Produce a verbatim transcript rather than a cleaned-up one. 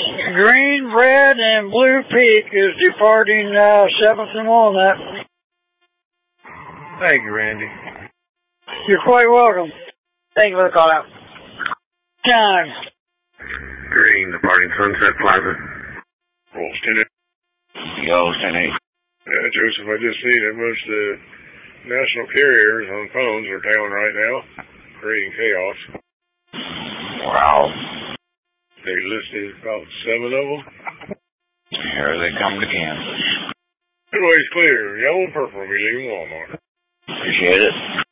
Green, Red, and Blue Peak is departing uh, seventh and Walnut. Thank you, Randy. You're quite welcome. Thank you for the call out. Time. Green, departing Sunset Plaza. Rolls ten eight. Yo, ten eight. Yeah, Joseph, I just seen how much the national carriers on phones are tailing right now, creating chaos. Wow. They listed about seven of them. Here they come to Kansas. Midway's clear. Yellow and purple will be leaving Walmart. Appreciate it.